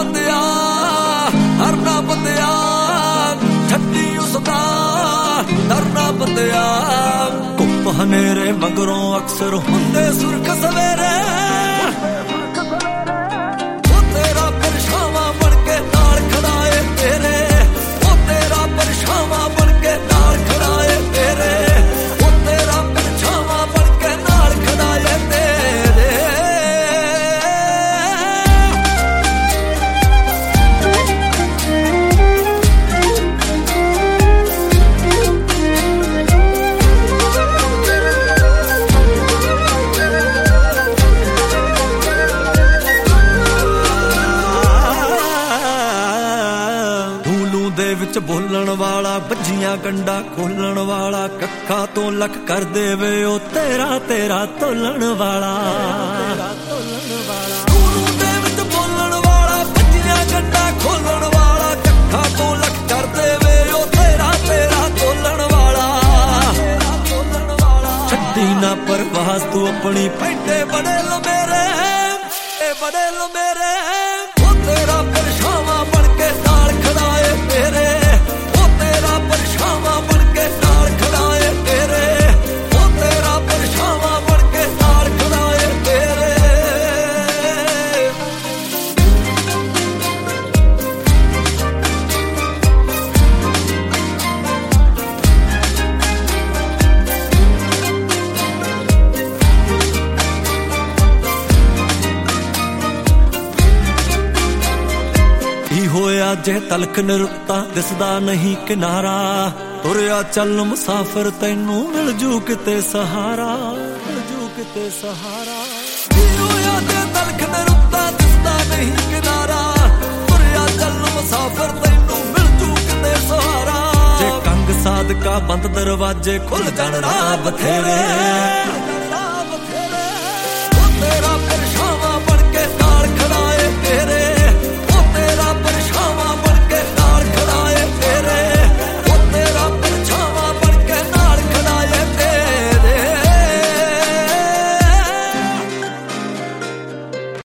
ਬੰਦਿਆ ਹਰਨਾ ਬੰਦਿਆ ਛੱਡੀ ਉਸਦਾ ਡਰਨਾ ਬੰਦਿਆ ਧੁੱਪ ਹਨੇਰੇ ਮਗਰੋਂ ਅਕਸਰ ਹੁੰਦੇ ਸੁਰਖ ਸਵੇਰੇ ਉਹ ਤੇਰਾ ਪਰਛਾਵਾਂ ਬਣ ਕੇ ਨਾਲ ਖੜਾ ਏ ਤੇਰੇ ਉਹ ਤੇਰਾ ਪਰਛਾਵਾਂ ਬਣ ਕੇ ਨਾਲ ਖੜਾ ਏ ਤੇਰੇ ਉਹ ਤੇਰਾ ਪਰਛਾਵਾਂ ਬਣ ਕੇ ਨਾਲ ਖੜਾ ਏ ਤੇਰੇ ਦੇ ਵਿੱਚ ਬੋਲਣ ਵਾਲਾ ਬੱਜੀਆਂ ਗੰਡਾ ਖੋਲਣ ਵਾਲਾ ਕੱਖਾਂ ਤੋਂ ਲੱਖ ਕਰ ਦੇਵੇ ਉਹ ਤੇਰਾ ਤੇਰਾ ਤੋਲਣ ਵਾਲਾ ਗੁਰੂ ਦੇ ਵਿੱਚ ਬੋਲਣ ਵਾਲਾ ਬੱਜੀਆਂ ਗੰਡਾ ਖੋਲਣ ਵਾਲਾ ਕੱਖਾਂ ਤੋਂ ਲੱਖ ਕਰ ਦੇਵੇ ਉਹ ਤੇਰਾ ਤੇਰਾ ਤੋਲਣ ਵਾਲਾ ਛੱਡੀ ਨਾ ਪਰਵਾਸ ਤੂੰ ਆਪਣੀ ਪੈਂਡੇ ਬੜੇ ਲੰਮੇਰੇ ਬੜੇ ਲੰਮੇਰੇ ਉਹ ਤੇਰਾ ਪਰਛਾਵਾਂ ਬਣ ਕੇ ਨਾਲ ਖੜਾ ਏ ਤੇਰੇ ਉਹ ਤੇਰਾ ਪਰਛਾਵਾਂ ਬਣ ਕੇ ਨਾਲ ਖੜਾ ਏ ਤੇਰੇ ਉਹ ਤੇਰਾ ਪਰਛਾਵਾਂ ਬਣ ਕੇ ਨਾਲ ਖੜਾ ਏ ਤੇਰੇ ਹੋਇਆ ਜੇ ਤਲਖ ਨਿਰੁੱਤਾ ਦਿਸਦਾ ਨਹੀਂ ਕਿਨਾਰਾ ਤੁਰਿਆ ਚੱਲ ਮੁਸਾਫਿਰ ਤੈਨੂੰ ਮਿਲ ਜੂ ਕਿਤੇ ਸਹਾਰਾ ਮਿਲ ਜੂ ਕਿਤੇ ਸਹਾਰਾ ਹੋਇਆ ਜੇ ਤਲਖ ਨਿਰੁੱਤਾ ਦਿਸਦਾ ਨਹੀਂ ਕਿਨਾਰਾ ਤੁਰਿਆ ਚੱਲ ਮੁਸਾਫਿਰ ਤੈਨੂੰ ਮਿਲ ਜੂ ਕਿਤੇ ਸਹਾਰਾ ਜੇ ਕੰਗ ਸਾਦਕਾ ਬੰਦ ਦਰਵਾਜ਼ੇ ਖੁੱਲ ਜਾਣ ਰਾਹ ਬਥੇਰੇ